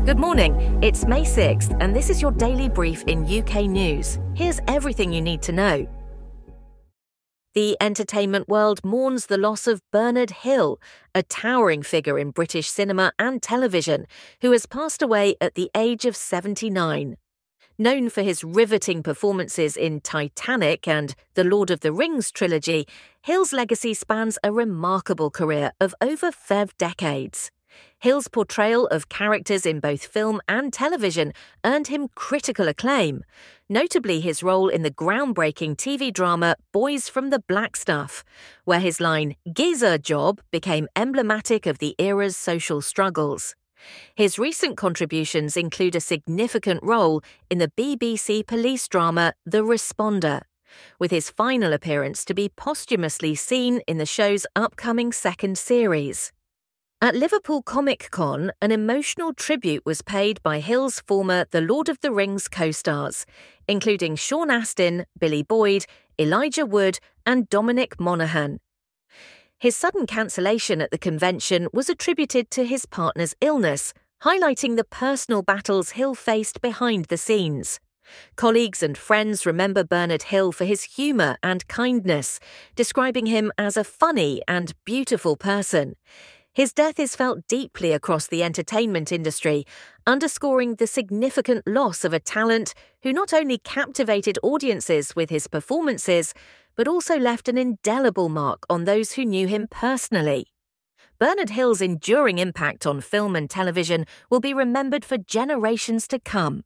Good morning, it's May 6th and this is your daily brief in UK news. Here's everything you need to know. The entertainment world mourns the loss of Bernard Hill, a towering figure in British cinema and television, who has passed away at the age of 79. Known for his riveting performances in Titanic and the Lord of the Rings trilogy, Hill's legacy spans a remarkable career of over 5 decades. Hill's portrayal of characters in both film and television earned him critical acclaim, notably his role in the groundbreaking TV drama Boys from the Black Stuff, where his line, "Geezer job," became emblematic of the era's social struggles. His recent contributions include a significant role in the BBC police drama The Responder, with his final appearance to be posthumously seen in the show's upcoming second series. At Liverpool Comic Con, an emotional tribute was paid by Hill's former The Lord of the Rings co-stars, including Sean Astin, Billy Boyd, Elijah Wood, and Dominic Monaghan. His sudden cancellation at the convention was attributed to his partner's illness, highlighting the personal battles Hill faced behind the scenes. Colleagues and friends remember Bernard Hill for his humour and kindness, describing him as a funny and beautiful person. His death is felt deeply across the entertainment industry, underscoring the significant loss of a talent who not only captivated audiences with his performances, but also left an indelible mark on those who knew him personally. Bernard Hill's enduring impact on film and television will be remembered for generations to come.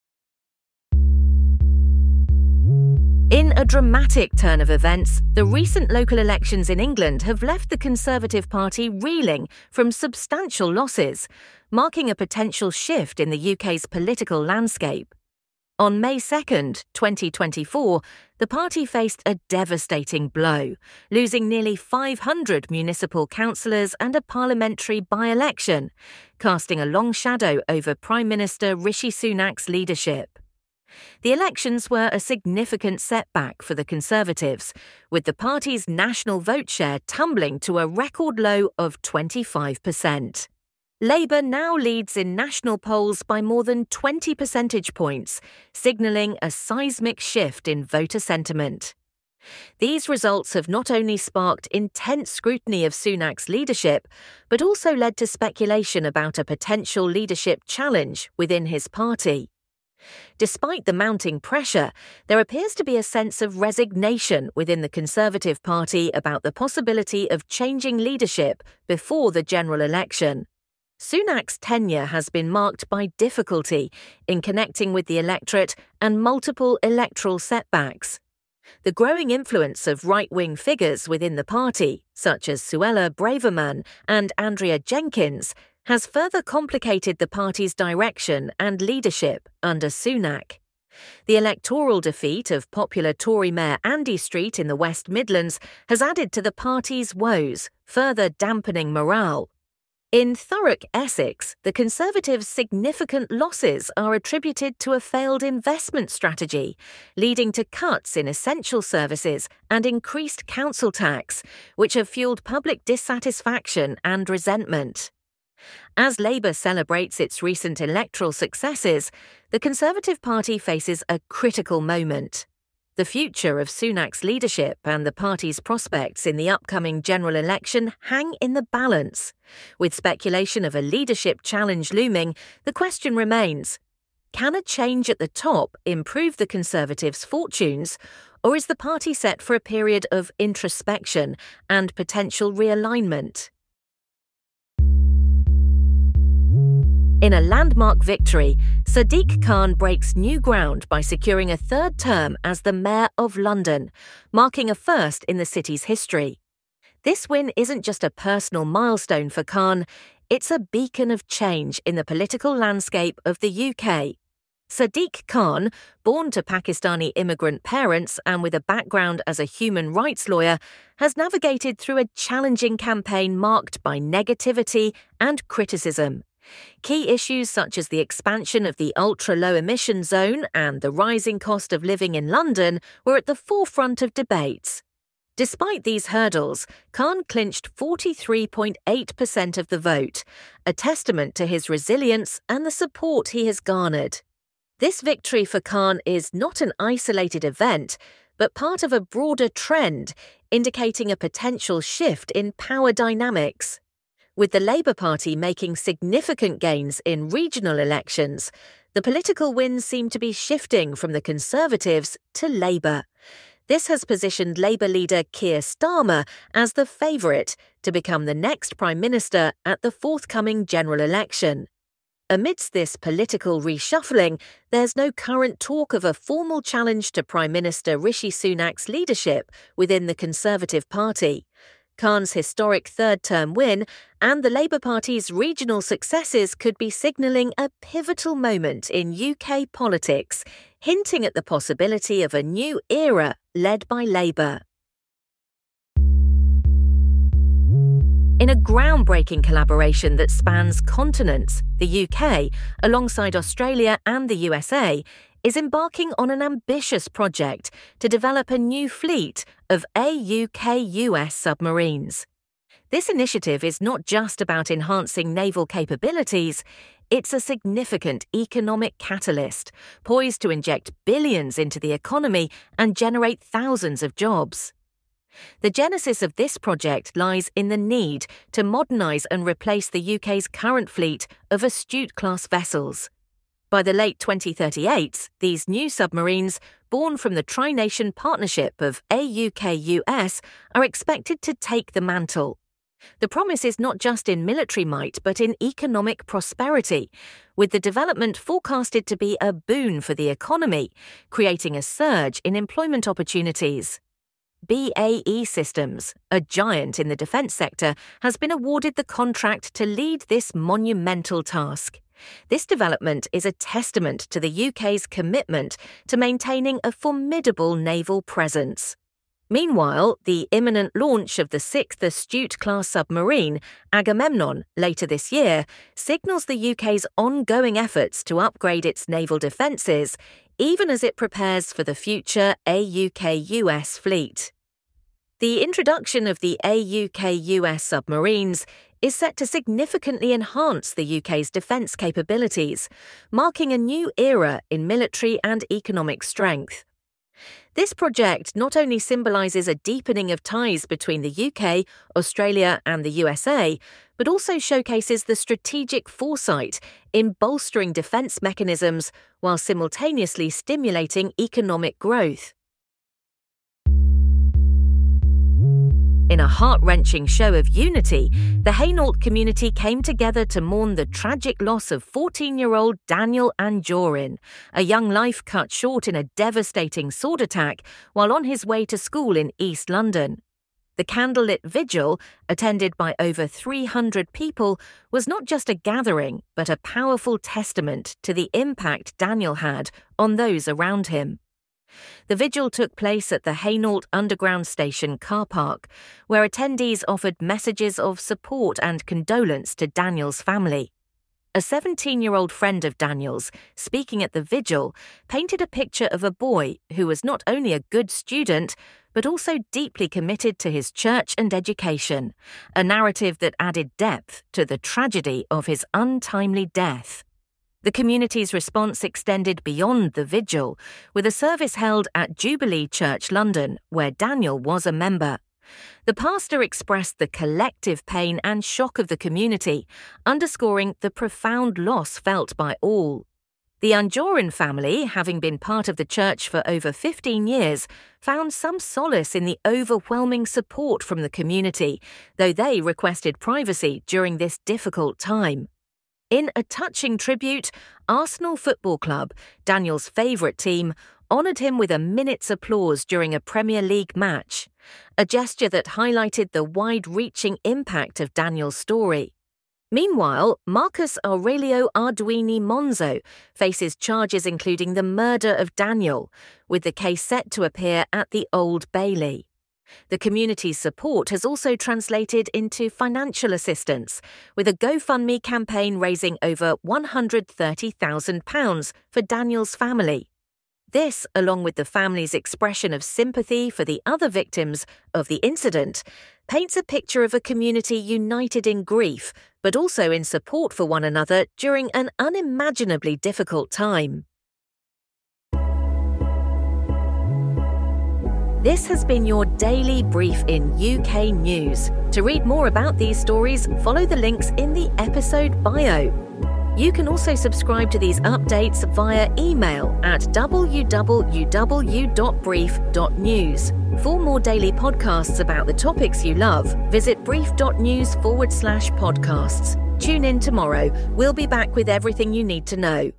In a dramatic turn of events, the recent local elections in England have left the Conservative Party reeling from substantial losses, marking a potential shift in the UK's political landscape. On May 2nd, 2024, the party faced a devastating blow, losing nearly 500 municipal councillors and a parliamentary by-election, casting a long shadow over Prime Minister Rishi Sunak's leadership. The elections were a significant setback for the Conservatives, with the party's national vote share tumbling to a record low of 25%. Labour now leads in national polls by more than 20 percentage points, signalling a seismic shift in voter sentiment. These results have not only sparked intense scrutiny of Sunak's leadership, but also led to speculation about a potential leadership challenge within his party. Despite the mounting pressure, there appears to be a sense of resignation within the Conservative Party about the possibility of changing leadership before the general election. Sunak's tenure has been marked by difficulty in connecting with the electorate and multiple electoral setbacks. The growing influence of right-wing figures within the party, such as Suella Braverman and Andrea Jenkins, has further complicated the party's direction and leadership under Sunak. The electoral defeat of popular Tory Mayor Andy Street in the West Midlands has added to the party's woes, further dampening morale. In Thurrock, Essex, the Conservatives' significant losses are attributed to a failed investment strategy, leading to cuts in essential services and increased council tax, which have fueled public dissatisfaction and resentment. As Labour celebrates its recent electoral successes, the Conservative Party faces a critical moment. The future of Sunak's leadership and the party's prospects in the upcoming general election hang in the balance. With speculation of a leadership challenge looming, the question remains, can a change at the top improve the Conservatives' fortunes, or is the party set for a period of introspection and potential realignment? In a landmark victory, Sadiq Khan breaks new ground by securing a third term as the Mayor of London, marking a first in the city's history. This win isn't just a personal milestone for Khan, it's a beacon of change in the political landscape of the UK. Sadiq Khan, born to Pakistani immigrant parents and with a background as a human rights lawyer, has navigated through a challenging campaign marked by negativity and criticism. Key issues such as the expansion of the ultra-low emission zone and the rising cost of living in London were at the forefront of debates. Despite these hurdles, Khan clinched 43.8% of the vote, a testament to his resilience and the support he has garnered. This victory for Khan is not an isolated event, but part of a broader trend indicating a potential shift in power dynamics. With the Labour Party making significant gains in regional elections, the political winds seem to be shifting from the Conservatives to Labour. This has positioned Labour leader Keir Starmer as the favourite to become the next Prime Minister at the forthcoming general election. Amidst this political reshuffling, there's no current talk of a formal challenge to Prime Minister Rishi Sunak's leadership within the Conservative Party. Khan's historic third-term win and the Labour Party's regional successes could be signalling a pivotal moment in UK politics, hinting at the possibility of a new era led by Labour. In a groundbreaking collaboration that spans continents, the UK, alongside Australia and the USA, is embarking on an ambitious project to develop a new fleet of AUKUS submarines. This initiative is not just about enhancing naval capabilities, it's a significant economic catalyst, poised to inject billions into the economy and generate thousands of jobs. The genesis of this project lies in the need to modernise and replace the UK's current fleet of Astute-class vessels. By the late 2038s, these new submarines, born from the Tri-Nation Partnership of AUKUS, are expected to take the mantle. The promise is not just in military might but in economic prosperity, with the development forecasted to be a boon for the economy, creating a surge in employment opportunities. BAE Systems, a giant in the defence sector, has been awarded the contract to lead this monumental task. This development is a testament to the UK's commitment to maintaining a formidable naval presence. Meanwhile, the imminent launch of the 6th Astute-class submarine, Agamemnon, later this year, signals the UK's ongoing efforts to upgrade its naval defences, even as it prepares for the future AUKUS fleet. The introduction of the AUKUS submarines is set to significantly enhance the UK's defence capabilities, marking a new era in military and economic strength. This project not only symbolises a deepening of ties between the UK, Australia and the USA, but also showcases the strategic foresight in bolstering defence mechanisms while simultaneously stimulating economic growth. In a heart-wrenching show of unity, the Hainault community came together to mourn the tragic loss of 14-year-old Daniel Anjorin, a young life cut short in a devastating sword attack while on his way to school in East London. The candlelit vigil, attended by over 300 people, was not just a gathering but a powerful testament to the impact Daniel had on those around him. The vigil took place at the Hainault Underground Station car park, where attendees offered messages of support and condolence to Daniel's family. A 17-year-old friend of Daniel's, speaking at the vigil, painted a picture of a boy who was not only a good student, but also deeply committed to his church and education, a narrative that added depth to the tragedy of his untimely death. The community's response extended beyond the vigil, with a service held at Jubilee Church London, where Daniel was a member. The pastor expressed the collective pain and shock of the community, underscoring the profound loss felt by all. The Anjorin family, having been part of the church for over 15 years, found some solace in the overwhelming support from the community, though they requested privacy during this difficult time. In a touching tribute, Arsenal Football Club, Daniel's favourite team, honoured him with a minute's applause during a Premier League match, a gesture that highlighted the wide-reaching impact of Daniel's story. Meanwhile, Marcus Aurelio Arduini Monzo faces charges including the murder of Daniel, with the case set to appear at the Old Bailey. The community's support has also translated into financial assistance, with a GoFundMe campaign raising over £130,000 for Daniel's family. This, along with the family's expression of sympathy for the other victims of the incident, paints a picture of a community united in grief, but also in support for one another during an unimaginably difficult time. This has been your daily brief in UK news. To read more about these stories, follow the links in the episode bio. You can also subscribe to these updates via email at www.brief.news. For more daily podcasts about the topics you love, visit brief.news/podcasts. Tune in tomorrow. We'll be back with everything you need to know.